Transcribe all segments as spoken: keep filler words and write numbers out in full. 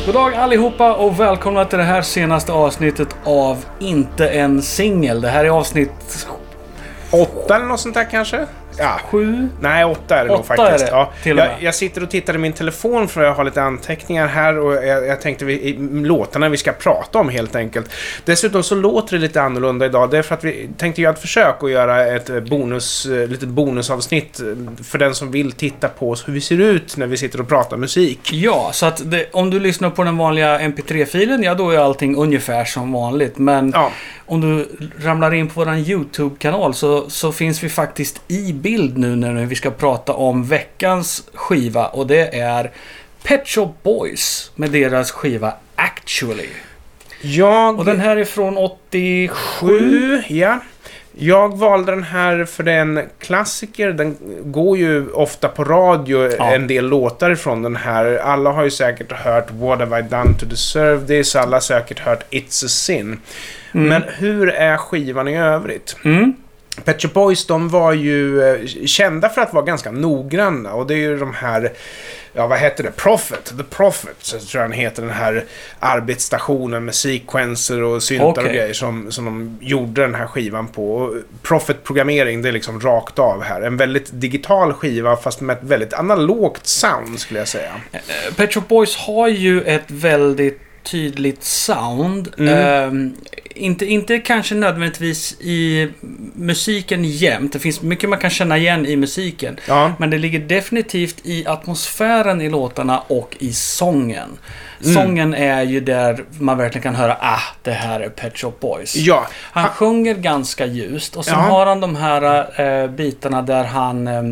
God dag allihopa och välkomna till det här senaste avsnittet av Inte en singel. Det här är avsnitt åtta eller något sånt där kanske? Ja. Sju? Nej, åtta är det nog faktiskt. Är det, ja. till och med. jag, jag sitter och tittar i min telefon för jag har lite anteckningar här och jag, jag tänkte vi, i låtarna vi ska prata om helt enkelt. Dessutom så låter det lite annorlunda idag. Det är för att vi tänkte göra ett försök att göra ett bonus, litet bonusavsnitt för den som vill titta på oss hur vi ser ut när vi sitter och pratar musik. Ja, så att det, om du lyssnar på den vanliga M P tre-filen, ja då är allting ungefär som vanligt. Men ja. om du ramlar in på vår YouTube-kanal så, så finns vi faktiskt i bild nu när vi ska prata om veckans skiva. Och det är Pet Shop Boys med deras skiva Actually. Jag... Och den här är från åttiosju. Ja. Jag valde den här för den klassiker. Den går ju ofta på radio, ja. En del låtar från den här. Alla har ju säkert hört What Have I Done To Deserve This. Alla har säkert hört It's A Sin. Mm. Men hur är skivan i övrigt? Mm. Pet Shop Boys, de var ju eh, kända för att vara ganska noggranna. Och det är ju de här, ja vad heter det? Prophet, The Prophet, så tror jag den heter, den här arbetsstationen med sequencer och syntar okay. och grejer som, som de gjorde den här skivan på. Och Prophet-programmering, det är liksom rakt av här. En väldigt digital skiva fast med ett väldigt analogt sound skulle jag säga. Pet Shop Boys har ju ett väldigt tydligt sound. Mm. Uh, inte, inte kanske nödvändigtvis i musiken jämt. Det finns mycket man kan känna igen i musiken. Ja. Men det ligger definitivt i atmosfären i låtarna och i sången. Mm. Sången är ju där man verkligen kan höra ah, det här är Pet Shop Boys. Ja. Han ha- sjunger ganska ljust och sen ja. har han de här äh, bitarna där han äh,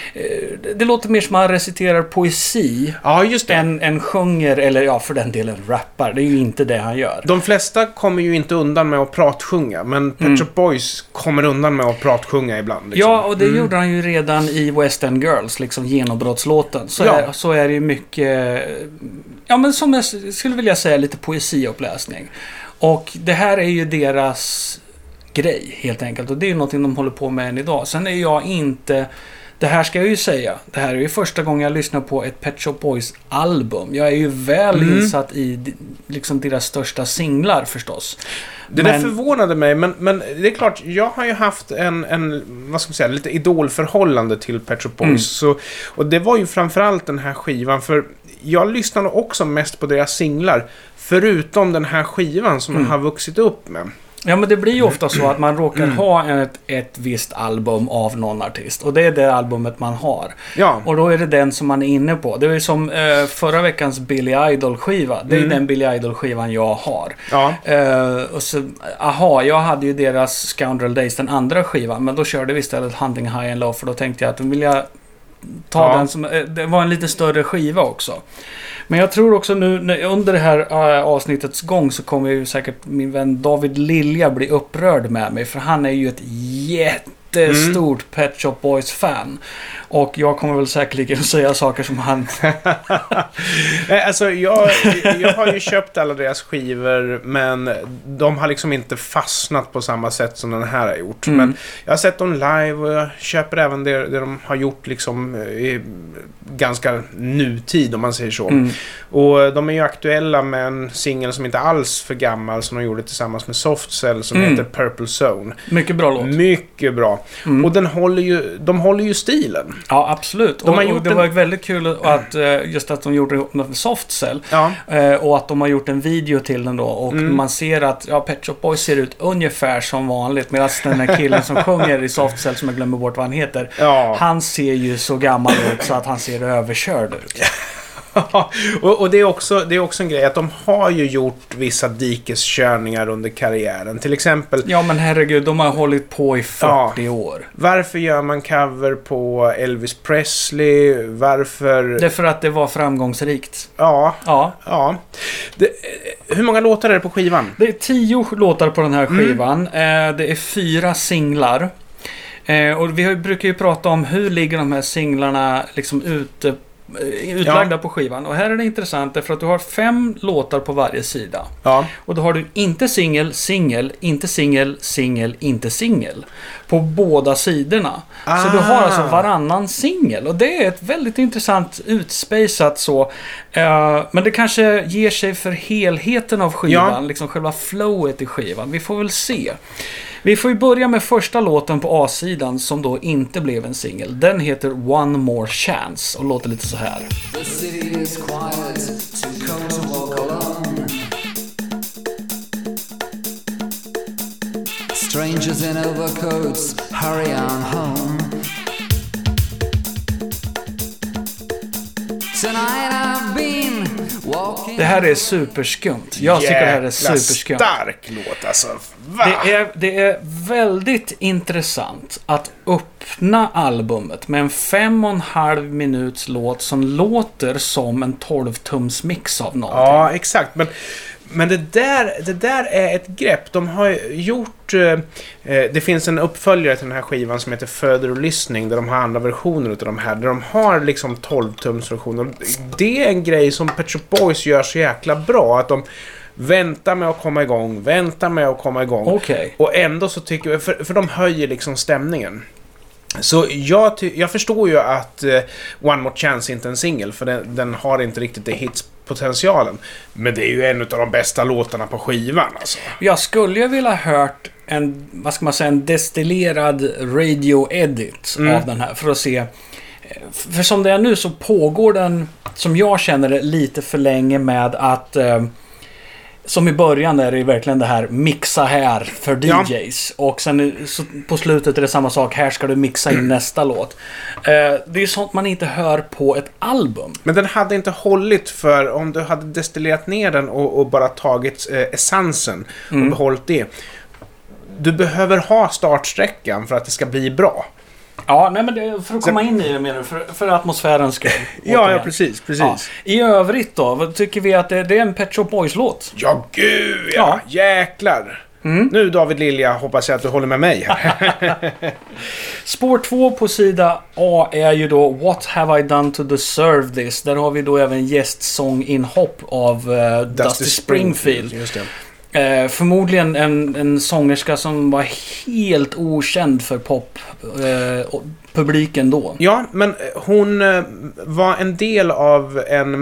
det låter mer som han reciterar poesi ja, just det. Än, än sjunger, eller ja, för den delen rappar. Det är ju inte det han gör. De flesta kommer ju inte undan med att pratsjunga, men Pet mm. Shop Boys kommer undan med att pratsjunga ibland. Liksom. Ja, och det mm. gjorde han ju redan i West End Girls, liksom genombrottslåten. Så, ja. är, så är det ju mycket, ja men som jag skulle vilja säga, lite poesiuppläsning. Och det här är ju deras grej helt enkelt. Och det är ju någonting de håller på med än idag. Sen är jag inte... Det här ska jag ju säga. Det här är ju första gången jag lyssnar på ett Pet Shop Boys album. Jag är ju väl mm. insatt i liksom deras största singlar förstås. Det men... där förvånade mig, men, men det är klart, jag har ju haft en, en vad ska man säga, lite idolförhållande till Pet Shop Boys. Mm. Så, och det var ju framförallt den här skivan, för jag lyssnade också mest på deras singlar, förutom den här skivan som mm. jag har vuxit upp med. Ja, men det blir ju ofta så att man råkar mm. ha ett, ett visst album av någon artist. Och det är det albumet man har. Ja. Och då är det den som man är inne på. Det är som eh, förra veckans Billy Idol-skiva. Det är mm. den Billy Idol-skivan jag har. Ja. Eh, och så, aha, jag hade ju deras Scoundrel Days, den andra skivan. Men då körde vi istället Hunting High and Low. För då tänkte jag att då vill jag ta ja. den som... Eh, det var en lite större skiva också. Men jag tror också nu när, under det här äh, avsnittets gång så kommer ju säkert min vän David Lilja bli upprörd med mig. För han är ju ett jättestort mm. Pet Shop Boys-fan. Och jag kommer väl säkerligen säga saker som han... alltså jag, jag har ju köpt alla deras skivor, men de har liksom inte fastnat på samma sätt som den här har gjort. Mm. Men jag har sett dem live och jag köper även det, det de har gjort liksom i ganska nutid, om man säger så. Mm. Och de är ju aktuella med en singel som inte alls för gammal, som de gjorde tillsammans med Soft Cell, som mm. heter Purple Zone. Mycket bra låt. Mycket bra. Mm. Och den håller ju, de håller ju stilen. Ja, absolut. De och, och det en... var väldigt kul att just att de gjorde ihop med Soft Cell. Ja. Och att de har gjort en video till den då. Och mm. man ser att ja, Pet Shop Boys ser ut ungefär som vanligt. Medan den här killen som sjunger i Soft Cell, som jag glömmer bort vad han heter. Ja. Han ser ju så gammal ut så att han ser överkörd ut. och, och det är också det är också en grej att de har ju gjort vissa dikeskörningar under karriären. Till exempel... Ja, men herregud, de har hållit på i fyrtio ja, år. Varför gör man cover på Elvis Presley? Varför... Det är för att det var framgångsrikt. Ja. Ja. ja. Det, hur många låtar är det på skivan? Det är tio låtar på den här skivan. Mm. Det är fyra singlar. Och vi brukar ju prata om hur ligger de här singlarna liksom ute utlagda ja. på skivan. Och här är det intressant därför att du har fem låtar på varje sida. Ja. Och då har du inte singel, singel, inte singel, singel, inte singel på båda sidorna. Ah. Så du har alltså varannan singel. Och det är ett väldigt intressant utspejsat så. Uh, men det kanske ger sig för helheten av skivan, ja. liksom själva flowet i skivan. Vi får väl se. Vi får ju börja med första låten på A-sidan som då inte blev en singel. Den heter One More Chance och låter lite så här. The city is quiet, too cold to walk alone. Strangers in overcoats, hurry on home. Det här är superskumt. Jag tycker det här är superskumt. Stark låt alltså. Va? Det är, det är väldigt intressant att öppna albumet med en fem och en halv minuts låt som låter som en tolv-tums mix av någonting. Ja, exakt. Men, men det, där, det där är ett grepp. De har gjort... Eh, det finns en uppföljare till den här skivan som heter Further Listening där de har andra versioner av de här. Där de har liksom tolv-tums versioner. Det är en grej som Pet Shop Boys gör så jäkla bra. Att de väntar med att komma igång. Väntar med att komma igång. Okay. Och ändå så tycker jag... För, för de höjer liksom stämningen. Så jag, ty- jag förstår ju att uh, One More Chance inte är en singel. För den, den har inte riktigt det hitspotentialen. Men det är ju en av de bästa låtarna på skivan alltså. Jag skulle ju vilja hört en, vad ska man säga, en destillerad radio edit mm. av den här. För att se. För som det är nu så pågår den, som jag känner det, lite för länge med att... Uh, som i början är det verkligen det här mixa här för D Js. Ja. Och sen så på slutet är det samma sak. Här ska du mixa in nästa låt. Eh, det är sånt man inte hör på ett album. Men den hade inte hållit för om du hade destillerat ner den och, och bara tagit eh, essensen mm. och behållit det. Du behöver ha startsträckan för att det ska bli bra. Ja, nej men det, för att komma in i det menar du, för, för atmosfärens skull. ja, ja, precis, precis. Ja. I övrigt då, vad tycker vi att det, det är en Pet Shop Boys-låt? Ja, gud, ja, ja. Jäklar. Mm. Nu David Lilja, hoppas jag att du håller med mig här. Spår två på sida A är ju då What Have I Done To Deserve This? Där har vi då även gästsång-inhopp av uh, Dusty, Dusty Springfield. Springfield. Just det. Eh, förmodligen en, en sångerska som var helt okänd för pop eh, publiken då. Ja, men hon eh, var en del av en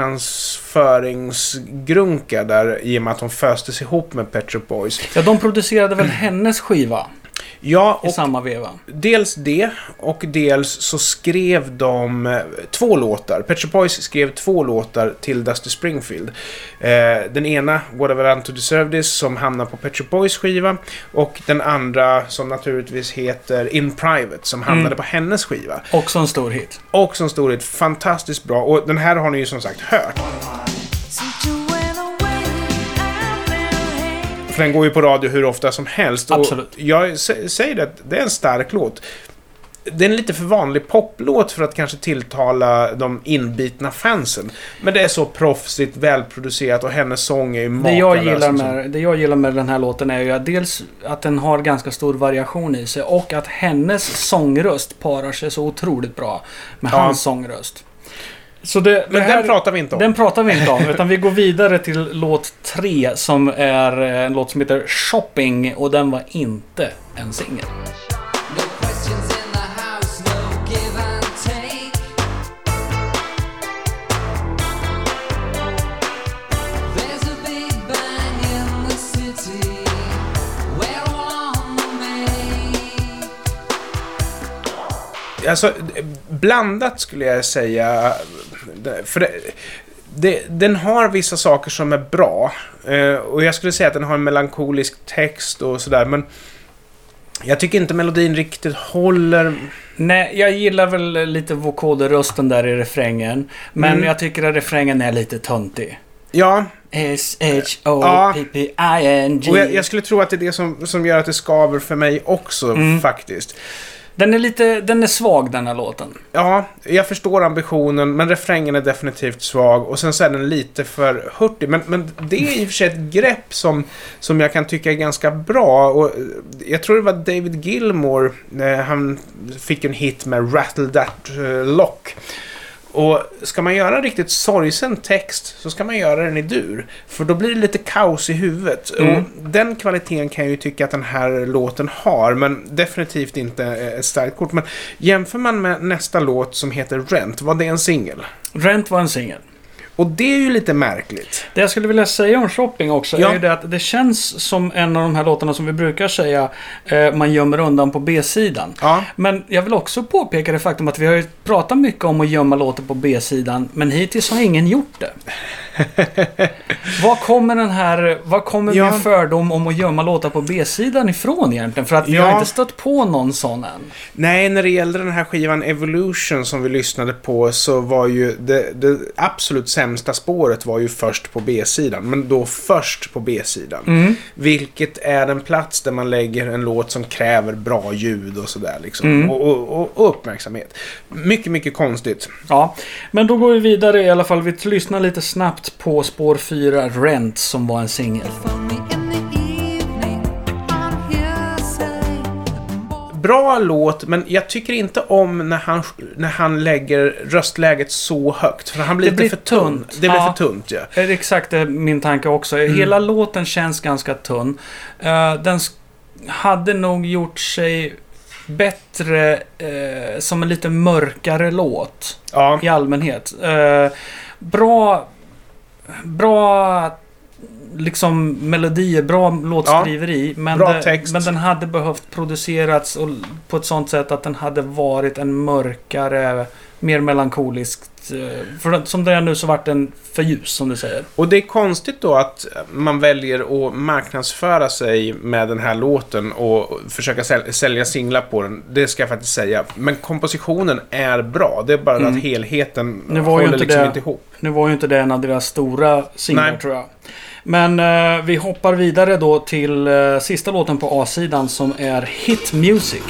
marknadsföringsgrunka där i och med att hon föstes ihop med Pet Shop Boys. Ja, de producerade väl hennes skiva? Ja, och i samma veva. Dels det och dels så skrev de två låtar. Pet Shop Boys skrev två låtar till Dusty Springfield. Eh, den ena, What Have I Done To Deserve This, som hamnar på Pet Shop Boys skiva, och den andra som naturligtvis heter In Private, som hamnade mm. på hennes skiva. Också en stor hit. Också en stor hit. Fantastiskt bra. Och den här har ni ju som sagt hört. För den går ju på radio hur ofta som helst. Absolut. Och jag säger det, det är en stark låt. Det är en lite för vanlig poplåt för att kanske tilltala de inbitna fansen. Men det är så proffsigt, välproducerat, och hennes sång är ju makalös. Det jag gillar med, det jag gillar med den här låten är ju att dels att den har ganska stor variation i sig, och att hennes sångröst parar sig så otroligt bra med ja. hans sångröst. Så det, Men det här, den pratar vi inte om. Den pratar vi inte om, utan vi går vidare till låt tre, som är en låt som heter Shopping, och den var inte en singel. Alltså, blandat skulle jag säga. För det, det, den har vissa saker som är bra. Eh, och jag skulle säga att den har en melankolisk text och sådär. Men jag tycker inte melodin riktigt håller. Nej, jag gillar väl lite vokalrösten där i refrängen. Men mm. jag tycker att refrängen är lite töntig. Ja. S H O P P I N G. Och jag, jag skulle tro att det är det som, som gör att det skaver för mig också, mm. faktiskt. Den är lite, den är svag, den här låten. Ja, jag förstår ambitionen, men refrängen är definitivt svag, och sen så är den lite för hurtig. Men, men det är i och för sig ett grepp som, som jag kan tycka är ganska bra. Och jag tror det var David Gilmour, eh, han fick en hit med Rattle That uh, Lock. Och ska man göra en riktigt sorgsen text så ska man göra den i dur. För då blir det lite kaos i huvudet. Mm. Och den kvaliteten kan jag ju tycka att den här låten har. Men definitivt inte ett starkt kort. Men jämför man med nästa låt som heter Rent, var det en singel? Rent var en singel. Och det är ju lite märkligt. Det jag skulle vilja säga om Shopping också ja. är ju det att det känns som en av de här låtarna som vi brukar säga eh, man gömmer undan på B-sidan. Ja. Men jag vill också påpeka det faktum att vi har ju pratat mycket om att gömma låtar på B-sidan, men hittills har ingen gjort det. Vad kommer den här vad kommer ja. min fördom om att gömma låtar på B-sidan ifrån egentligen? För att vi ja. har inte stött på någon sån än. Nej, när det gäller den här skivan Evolution som vi lyssnade på så var ju det, det absolut sämsta spåret var ju först på B-sidan, men då först på B-sidan. Mm. Vilket är en plats där man lägger en låt som kräver bra ljud och sådär liksom. Mm. Och, och, och uppmärksamhet. Mycket, mycket konstigt. Ja, men då går vi vidare i alla fall. Vi lyssnar lite snabbt på spår fyra, Rent, som var en singel. Bra låt, men jag tycker inte om när han, när han lägger röstläget så högt. För han blir det lite blir för tunn. tunt. Det blir ja, för tunt, ja. Det är exakt min tanke också. Mm. Hela låten känns ganska tunn. Uh, den hade nog gjort sig bättre uh, som en lite mörkare låt. Ja. I allmänhet. Uh, bra... Bra... liksom melodier, bra låtskriveri, ja, men, bra det, text. men den hade behövt producerats och, på ett sånt sätt att den hade varit en mörkare, mer melankoliskt, för som det är nu så vart den för ljus, som du säger. Och det är konstigt då att man väljer att marknadsföra sig med den här låten och försöka säl- sälja singlar på den. Det ska jag faktiskt säga. Men kompositionen är bra. Det är bara mm. att helheten nu var håller ju inte liksom det, inte ihop. Nu var ju inte det en av deras stora singlar, tror jag. Men eh, vi hoppar vidare då till eh, sista låten på A-sidan som är Hit Music.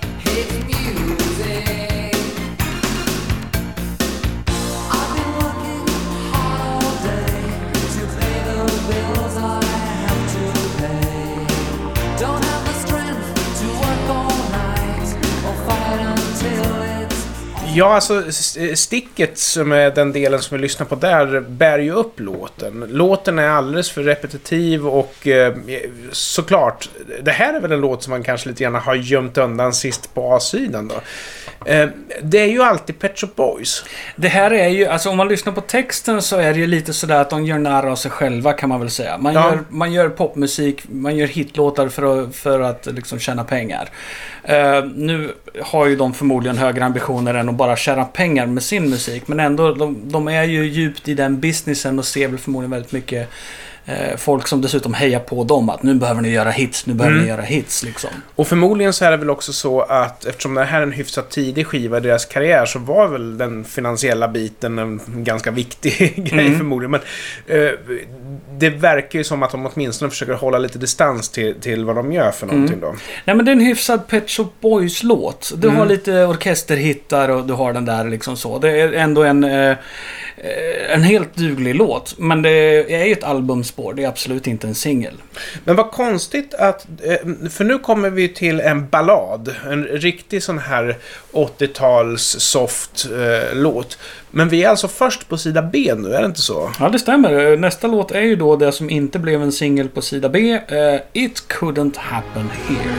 Ja, alltså sticket som är den delen som vi lyssnar på där bär ju upp låten. Låten är alldeles för repetitiv och eh, såklart, det här är väl en låt som man kanske lite grann har gömt undan sist på A-sidan då. Eh, det är ju alltid Pet Shop Boys. Det här är ju, alltså om man lyssnar på texten så är det ju lite sådär att de gör narr av sig själva, kan man väl säga. Man, ja. gör, man gör popmusik, man gör hitlåtar för att, för att liksom tjäna pengar. Uh, nu har ju de förmodligen högre ambitioner än att bara tjäna pengar med sin musik, men ändå, de, de är ju djupt i den businessen och ser väl förmodligen väldigt mycket uh, folk som dessutom hejar på dem att nu behöver ni göra hits, nu behöver mm. ni göra hits liksom. Och förmodligen så är det väl också så att eftersom det här är en hyfsat tidig skiva i deras karriär så var väl den finansiella biten en ganska viktig grej mm. förmodligen, men uh, det verkar ju som att de åtminstone försöker hålla lite distans till, till vad de gör för någonting mm. då. Nej, men det är en hyfsad Pet Shop Boys-låt. Du mm. har lite orkesterhittar och du har den där liksom så. Det är ändå en, eh, en helt duglig låt. Men det är ju ett albumspår. Det är absolut inte en singel. Men vad konstigt att... För nu kommer vi till en ballad. En riktig sån här åttio-tals soft eh, låt. Men vi är alltså först på sida B nu, är det inte så? Ja, det stämmer. Nästa låt är ju då det som inte blev en singel på sida B. Uh, It Couldn't Happen Here.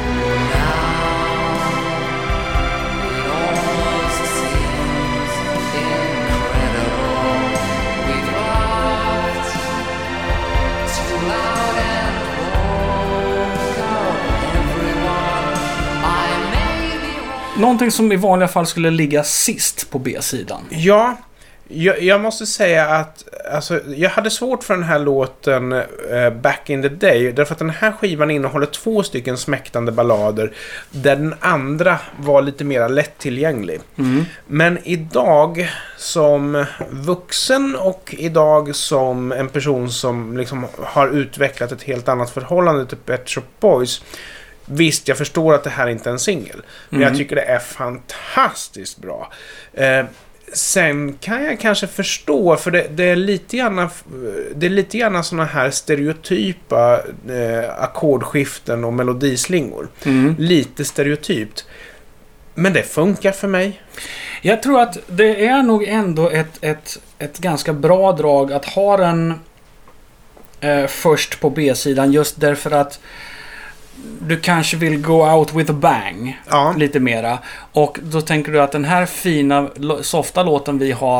Någonting som i vanliga fall skulle ligga sist på B-sidan. Ja, jag, jag måste säga att alltså, jag hade svårt för den här låten uh, Back in the Day. Därför att den här skivan innehåller två stycken smäktande ballader. Där den andra var lite mer lättillgänglig. Mm. Men idag som vuxen och idag som en person som liksom har utvecklat ett helt annat förhållande till Pet Shop Boys. Visst, jag förstår att det här inte är en singel. Men mm. jag tycker det är fantastiskt bra. Eh, sen kan jag kanske förstå, för det, det är lite grann det är lite grann såna här stereotypa eh, ackordskiften och melodislingor. Mm. Lite stereotypt. Men det funkar för mig. Jag tror att det är nog ändå ett, ett, ett ganska bra drag att ha den eh, först på B-sidan, just därför att du kanske vill go out with a bang ja. lite mera. Och då tänker du att den här fina, softa låten vi har,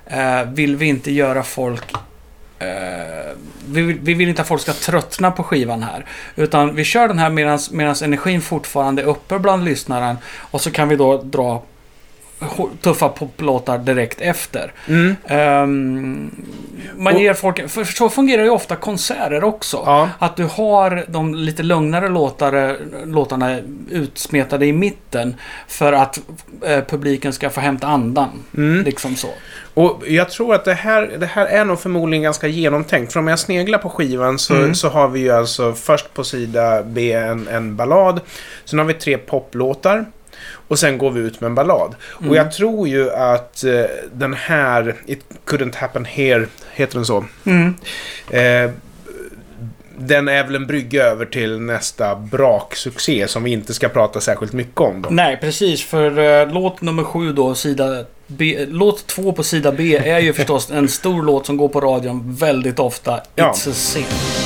eh, vill vi inte göra folk... Eh, vi, vi vill inte att folk ska tröttna på skivan här. Utan vi kör den här medan energin fortfarande är uppe bland lyssnaren. Och så kan vi då dra tuffa poplåtar direkt efter. Mm. Um, man ger folk, för så fungerar ju ofta konserter också. Ja. Att du har de lite lugnare låtare, låtarna utsmetade i mitten för att eh, publiken ska få hämta andan. Mm. Liksom så. Och jag tror att det här, det här är nog förmodligen ganska genomtänkt. För om jag sneglar på skivan så, mm. så har vi ju alltså först på sida B en, en ballad. Sen har vi tre poplåtar. Och sen går vi ut med en ballad. Mm. Och jag tror ju att eh, den här It Couldn't Happen Here, heter den så? Mm. Eh, den är väl en brygga över till nästa braksuccé som vi inte ska prata särskilt mycket om då. Nej, precis. För eh, låt nummer sju då, sida B, låt två på sida B är ju förstås en stor låt som går på radion väldigt ofta. It's ja. a sin.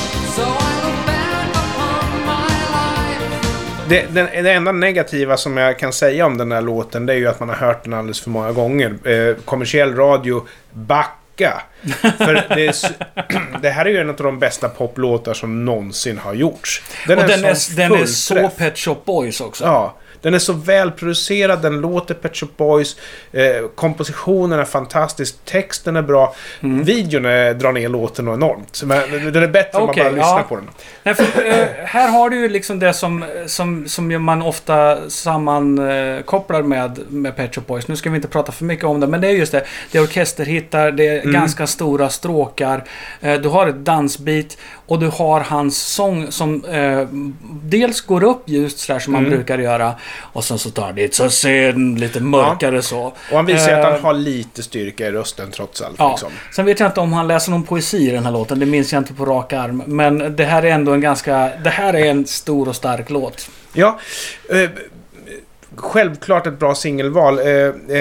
Det, det, det enda negativa som jag kan säga om den här låten, det är ju att man har hört den alldeles för många gånger. Eh, kommersiell radio, backa. För det, är, det här är ju en av de bästa poplåtar som någonsin har gjorts. Den, och är, den, är, den är så Pet Shop Boys också. Ja. Den är så välproducerad, den låter Pet Shop Boys, eh, kompositionen är fantastisk, texten är bra, mm. videon är, drar ner låten och enormt. Men den är bättre om okay, man bara lyssnar ja. på den. Nej, för, eh, här har du ju liksom det som, som, som man ofta sammankopplar med, med Pet Shop Boys. Nu ska vi inte prata för mycket om det, men det är just det. Det är orkesterhittar, det är mm. ganska stora stråkar, eh, du har ett dansbit och du har hans sång som eh, dels går upp just sådär som man mm. brukar göra. Och sen så tar det så sen lite mörkare ja. så. Och han visar uh, att han har lite styrka i rösten trots allt. Ja. Liksom. Sen vet jag inte om han läser någon poesi i den här låten. Det minns jag inte på rak arm. Men det här är ändå en ganska... Det här är en stor och stark låt. Ja. Uh, självklart ett bra singelval. Uh,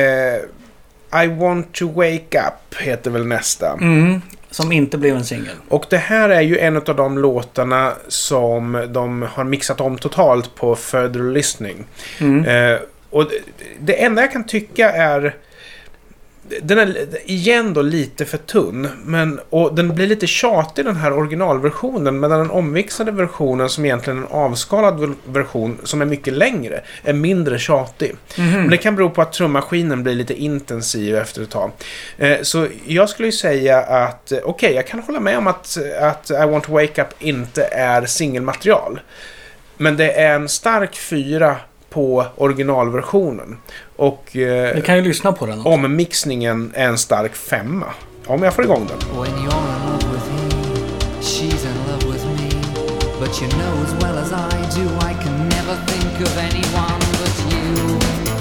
uh, I Want To Wake Up heter väl nästa. Mm. Som inte blev en singel. Och det här är ju en av de låtarna som de har mixat om totalt på Further Listening. Mm. Eh, och det, det enda jag kan tycka är... Den är igen då lite för tunn. Men, och den blir lite tjatig den här originalversionen. Medan den omvixade versionen, som egentligen är en avskalad version som är mycket längre, är mindre tjatig. Mm-hmm. Men det kan bero på att trummaskinen blir lite intensiv efter ett tag. Eh, så jag skulle ju säga att okej, okay, jag kan hålla med om att, att I Want To Wake Up inte är singelmaterial. Men det är en stark fyra på originalversionen. Och eh, vi kan ju lyssna på den också. Om mixningen är en stark femma. Om jag får igång den. When you're in love with him, she's in love with me. But you know as well as I do, I can never think of anyone but you.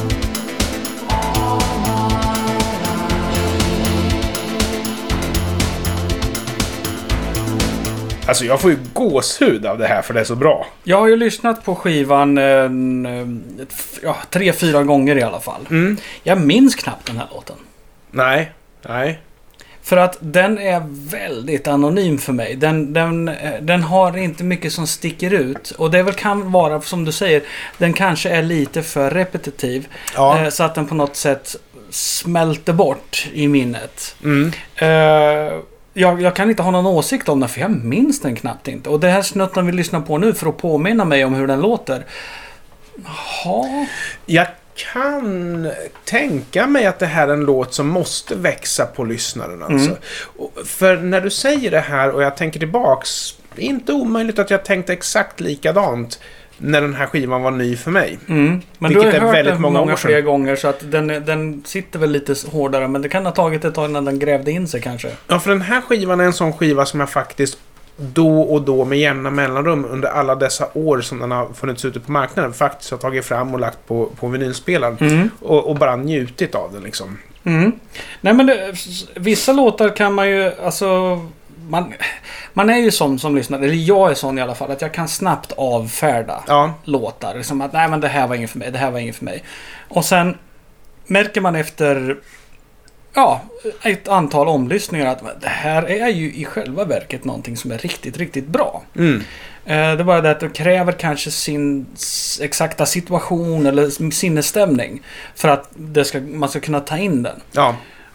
Alltså jag får ju gåshud av det här för det är så bra. Jag har ju lyssnat på skivan eh, ja, tre, fyra gånger i alla fall. Mm. Jag minns knappt den här låten. Nej, nej. För att den är väldigt anonym för mig. Den, den, den har inte mycket som sticker ut. Och det väl kan vara, som du säger, den kanske är lite för repetitiv. Ja. Eh, så att den på något sätt smälter bort i minnet. Mm. Eh, Jag, jag kan inte ha någon åsikt om den, för jag minns den knappt inte. Och det här snutten vi lyssnar på nu för att påminna mig om hur den låter. Ja. Jag kan tänka mig att det här är en låt som måste växa på lyssnaren. Alltså. Mm. För när du säger det här och jag tänker tillbaks, det är inte omöjligt att jag tänkte exakt likadant när den här skivan var ny för mig. Mm. Men du har ju hört den många, många fler gånger, så att den, den sitter väl lite hårdare. Men det kan ha tagit ett tag innan den grävde in sig kanske. Ja, för den här skivan är en sån skiva som jag faktiskt då och då med jämna mellanrum under alla dessa år som den har funnits ute på marknaden faktiskt har tagit fram och lagt på, på vinylspelaren. Mm. Och, och bara njutit av den liksom. Mm. Nej, men det, vissa låtar kan man ju, alltså... Man, man är ju sån som lyssnar, eller jag är sån i alla fall, att jag kan snabbt avfärda ja. låtar. Liksom att nej, men det här var inget för mig, det här var inget för mig. Och sen märker man efter ja, ett antal omlyssningar att det här är ju i själva verket någonting som är riktigt, riktigt bra. Mm. Det är bara det att det kräver kanske sin exakta situation eller sinnesstämning för att det ska, man ska kunna ta in den. Ja.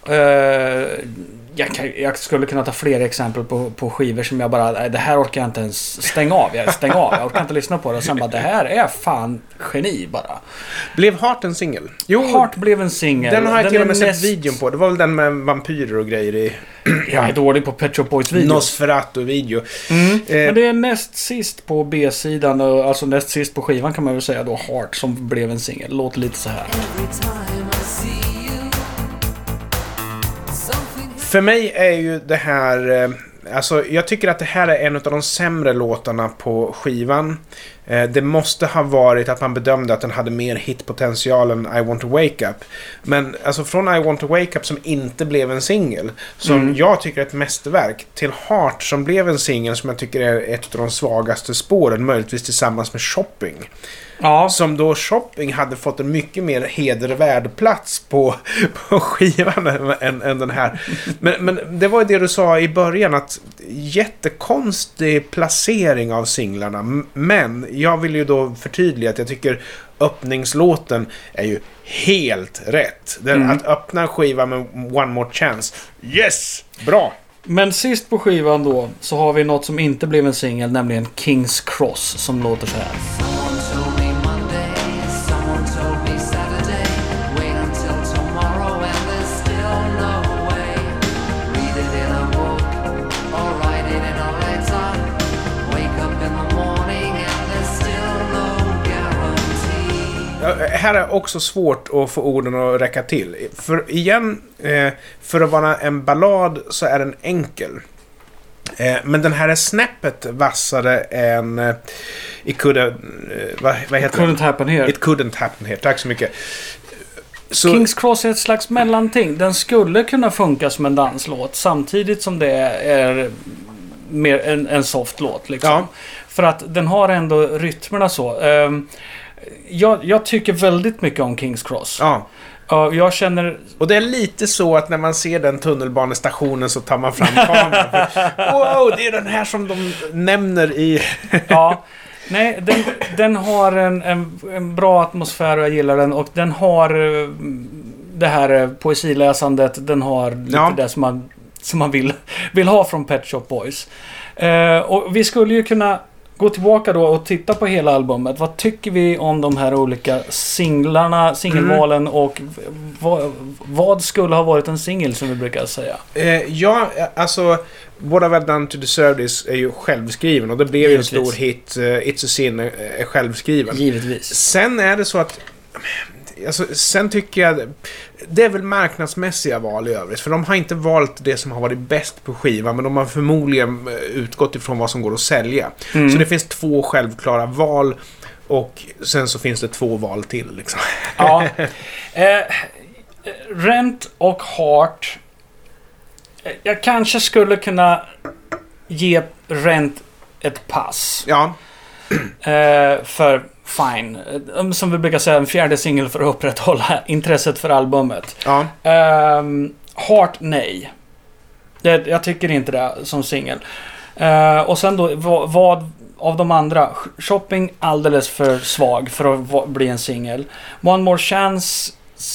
Uh, jag, kan, jag skulle kunna ta fler exempel på, på skivor som jag bara, det här orkar jag inte ens stänga av. Jag stänger av, jag orkar inte lyssna på det. Och sen bara, det här är fan geni bara. Blev Heart en singel? Jo, Heart blev en singel. Den har jag den till och med sett näst... videon på. Det var väl den med vampyrer och grejer i... Jag är dålig på Pet Shop Boys video. Nosferatu-video. Mm. Eh. Men det är näst sist på B-sidan, alltså näst sist på skivan kan man väl säga då, Heart, som blev en singel. Låter lite så här. För mig är ju det här... Alltså, jag tycker att det här är en av de sämre låtarna på skivan. Det måste ha varit att man bedömde att den hade mer hitpotential än I Want to Wake Up. Men alltså från I Want to Wake Up som inte blev en singel, som mm. jag tycker är ett mästerverk, till Heart som blev en singel som jag tycker är ett av de svagaste spåren, möjligtvis tillsammans med Shopping. Ja. Som då Shopping hade fått en mycket mer hedervärd plats på, på skivan än, än den här. Men, men det var ju det du sa i början, att jättekonstig placering av singlarna. Men jag vill ju då förtydliga att jag tycker öppningslåten är ju helt rätt. Den, mm. Att öppna skivan med One More Chance. Yes! Bra! Men sist på skivan då så har vi något som inte blev en singel, nämligen King's Cross, som låter så här. Här är också svårt att få orden att räcka till. För igen, eh, för att vara en ballad så är den enkel. Eh, men den här är snäppet vassare än eh, It could have, eh, vad, vad heter It couldn't happen here. It couldn't happen here. Tack så mycket. Så, King's Cross är ett slags mellanting. Den skulle kunna funka som en danslåt samtidigt som det är mer en, en soft låt liksom. Ja. För att den har ändå rytmerna så. Um, Jag, jag tycker väldigt mycket om King's Cross. Ja. Uh, jag känner... Och det är lite så att när man ser den tunnelbanestationen så tar man fram kameran. Wow, det är den här som de nämner i... Ja, nej, den, den har en, en, en bra atmosfär och jag gillar den. Och den har det här poesiläsandet. Den har lite ja. det som man, som man vill, vill ha från Pet Shop Boys. Uh, och vi skulle ju kunna gå tillbaka då och titta på hela albumet. Vad tycker vi om de här olika singlarna, singelvalen mm. och vad, vad skulle ha varit en singel som vi brukar säga? Eh, ja, alltså What I've Done to Deserve This är ju självskriven och det blev ju en stor hit. Uh, It's a Sin är, är självskriven. Givetvis. Sen är det så att alltså, sen tycker jag det är väl marknadsmässiga val i övrigt, för de har inte valt det som har varit bäst på skivan, men de har förmodligen utgått ifrån vad som går att sälja. Mm. Så det finns två självklara val och sen så finns det två val till liksom. Ja. eh, Rent och Heart. Jag kanske skulle kunna ge Rent ett pass. Ja. Eh, för fine. Som vi brukar säga, en fjärde singel för att upprätthålla intresset för albumet. Ja. Um, Heart, nej. Det, jag tycker inte det som singel. Uh, och sen då, vad, vad av de andra? Shopping, alldeles för svag för att va, bli en singel. One More Chance...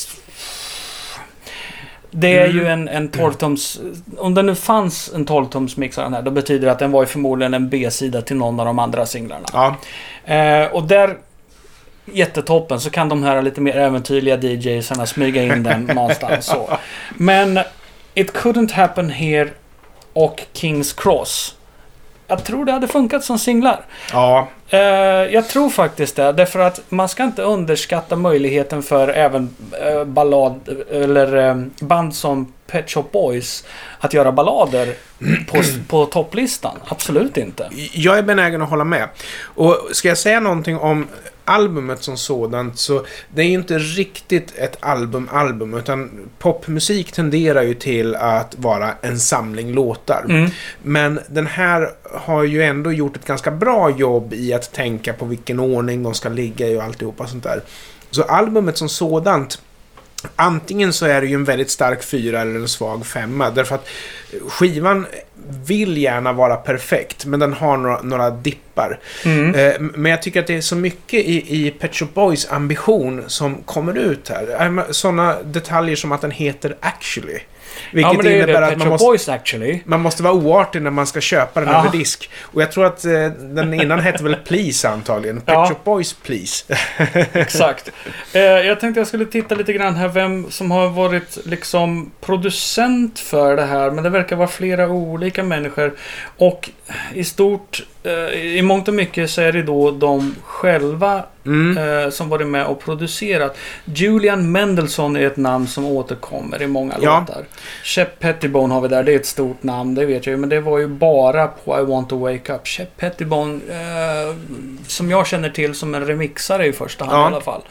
Det är mm. ju en, en tolv-tums... Om det nu fanns en tolv-tums mixar här, då betyder det att den var ju förmodligen en B-sida till någon av de andra singlarna. Ja. Eh, och där, jättetoppen, så kan de här lite mer äventyrliga D Jsarna smyga in den någonstans. Så. Men It Couldn't Happen Here och King's Cross, jag tror det hade funkat som singlar. Ja. Eh, jag tror faktiskt det. Därför att man ska inte underskatta möjligheten för även eh, ballad eller eh, band som Pet Shop Boys att göra ballader på, på topplistan. Absolut inte. Jag är benägen att hålla med. Och ska jag säga någonting om albumet som sådant, så det är ju inte riktigt ett album-album, utan popmusik tenderar ju till att vara en samling låtar. Mm. Men den här har ju ändå gjort ett ganska bra jobb i att tänka på vilken ordning de ska ligga i och alltihopa sånt där. Så albumet som sådant, antingen så är det ju en väldigt stark fyra eller en svag femma, därför att skivan vill gärna vara perfekt, men den har några, några dippar. Mm. Eh, men jag tycker att det är så mycket i, i Pet Shop Boys ambition som kommer ut här. Sådana detaljer som att den heter Actually. Vilket ja, men det innebär är det. att man måste, Boys, actually. man måste vara oartig när man ska köpa den ja. över disk. Och jag tror att eh, den innan hette väl Please antagligen. Pet ja. Shop Boys Please. Exakt. Eh, jag tänkte jag skulle titta lite grann här vem som har varit liksom producent för det här. Men det verkar vara flera olika människor. Och i stort, eh, i mångt och mycket så är det då de själva mm. eh, som varit med och producerat. Julian Mendelssohn är ett namn som återkommer i många ja. låtar. Shep Pettibone har vi där, det är ett stort namn, det vet jag ju. Men det var ju bara på I Want to Wake Up. Shep Pettibone, eh, som jag känner till som en remixare i första hand ja. i alla fall.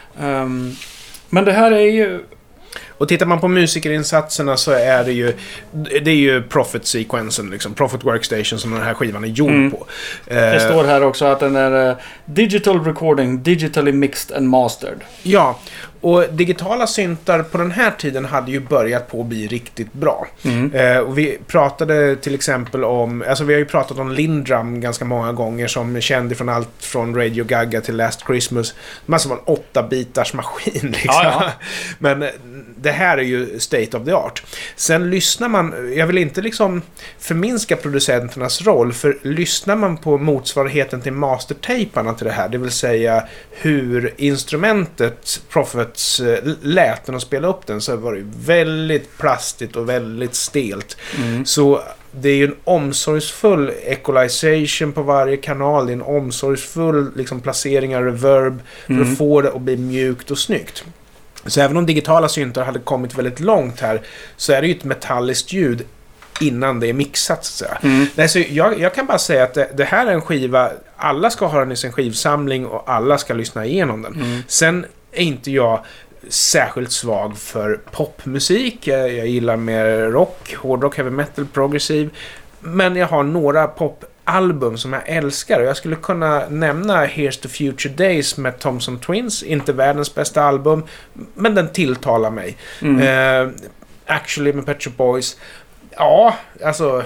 Um, men det här är ju... Och tittar man på musikerinsatserna så är det ju det är ju Prophet-sekvensen liksom, Prophet Workstation som den här skivan är gjord mm. på. Det eh, står här också att den är uh, digital recording, digitally mixed and mastered. Ja, och digitala syntar på den här tiden hade ju börjat på att bli riktigt bra. Mm. Eh, och vi pratade till exempel om, alltså vi har ju pratat om Lindrum ganska många gånger som är känd från allt från Radio Gaga till Last Christmas. Men som var en åtta bitars maskin liksom. Ja, ja. Men det här är ju state of the art. Sen lyssnar man, jag vill inte liksom förminska producenternas roll, för lyssnar man på motsvarigheten till mastertaparna till det här, det vill säga hur instrumentet Prophets lät när de spelade upp den, så var det väldigt plastigt och väldigt stelt. Mm. Så det är ju en omsorgsfull equalization på varje kanal, det är en omsorgsfull liksom placering av reverb för mm. att få det att bli mjukt och snyggt. Så även om digitala syntar hade kommit väldigt långt här, så är det ju ett metalliskt ljud innan det är mixat så att säga. Mm. Nej, så jag, jag kan bara säga att det, det här är en skiva, alla ska ha den i sin skivsamling och alla ska lyssna igenom den. Mm. Sen är inte jag särskilt svag för popmusik. Jag, jag gillar mer rock, hårdrock, heavy metal, progressiv. Men jag har några popalbum som jag älskar. Och jag skulle kunna nämna Here's the Future Days med Thompson Twins. Inte världens bästa album, men den tilltalar mig. Mm. Uh, Actually med Pet Shop Boys. Ja, alltså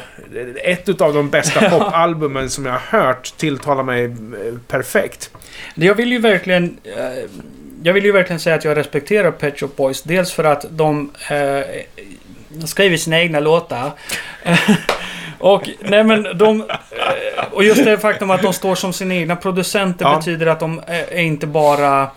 ett av de bästa popalbumen som jag har hört tilltalar mig perfekt. Jag vill ju verkligen... Uh... Jag vill ju verkligen säga att jag respekterar Pet Shop Boys. Dels för att de eh, skriver sina egna låtar. och, nej men de, och just det faktum att de står som sina egna producenter ja. betyder att de är inte bara...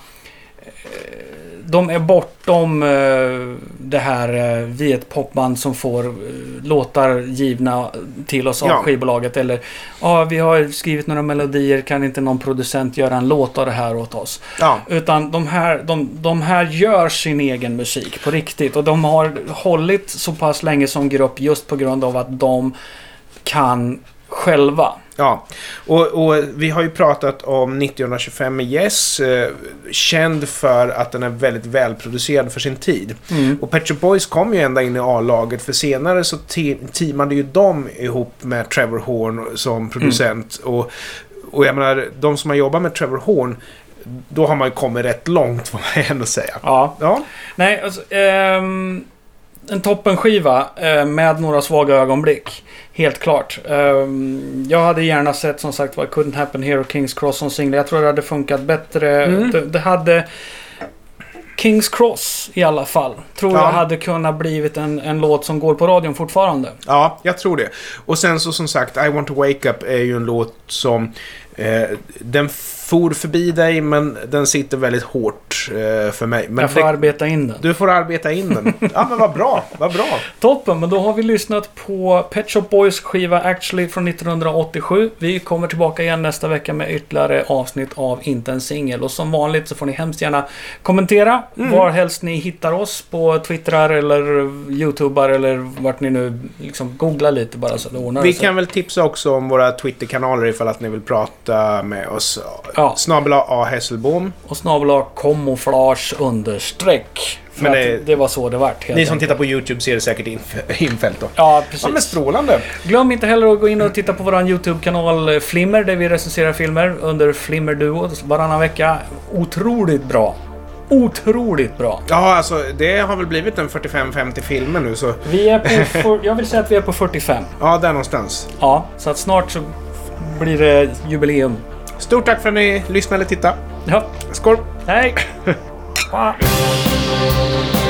De är bortom det här, vi är ett popband som får låtar givna till oss av ja. skivbolaget. Eller, ja, vi har skrivit några melodier, kan inte någon producent göra en låt av det här åt oss? Ja. Utan de här, de, de här gör sin egen musik på riktigt. Och de har hållit så pass länge som grupp just på grund av att de kan själva. Ja, och, och vi har ju pratat om nittonhundratjugofem med Yes, eh, känd för att den är väldigt välproducerad för sin tid. Mm. Och Pet Shop Boys kom ju ända in i A-laget, för senare så te- teamade ju de ihop med Trevor Horn som producent. Mm. Och, och jag menar, de som har jobbat med Trevor Horn, då har man ju kommit rätt långt, får man ändå säga. Ja. ja. Nej, alltså... Ehm... En toppenskiva eh, med några svaga ögonblick. Helt klart. Um, jag hade gärna sett som sagt vad Couldn't Happen Here och King's Cross som singlar. Jag tror det hade funkat bättre. Mm. Det, det hade King's Cross i alla fall. Tror ja. jag hade kunnat blivit en, en låt som går på radion fortfarande. Ja, jag tror det. Och sen så som sagt, I Want to Wake Up är ju en låt som eh, den for förbi dig, men den sitter väldigt hårt eh, för mig. Men jag får det, arbeta in den. Du får arbeta in den. Ja, men vad bra, vad bra. Toppen, men då har vi lyssnat på Pet Shop Boys skiva Actually från nittonhundraåttiosju. Vi kommer tillbaka igen nästa vecka med ytterligare avsnitt av Inte en singel. Och som vanligt så får ni hemskt gärna kommentera mm. var helst ni hittar oss på Twitter eller YouTuber eller vart ni nu liksom googlar lite bara så det ordnar Vi sig. kan väl tipsa också om våra Twitter-kanaler ifall att ni vill prata med oss. Ja. Snabel-a A Hesselbom. Och snabel-a kamouflage understreck. För Men det, det var så det vart. Ni som tittar på YouTube ser det säkert infält då. Ja, precis. Ja, men strålande. Glöm inte heller att gå in och titta på vår YouTube-kanal Flimmer, där vi recenserar filmer under Flimmer Duo varannan vecka. Otroligt bra. Otroligt bra. Ja, alltså det har väl blivit en fyrtiofem femtio filmer nu så. Vi är på för, jag vill säga att vi är på fyrtiofem. Ja, där någonstans. Ja, så att snart så blir det jubileum. Stort tack för att ni lyssnade eller tittade. Ja. Skål. Hej.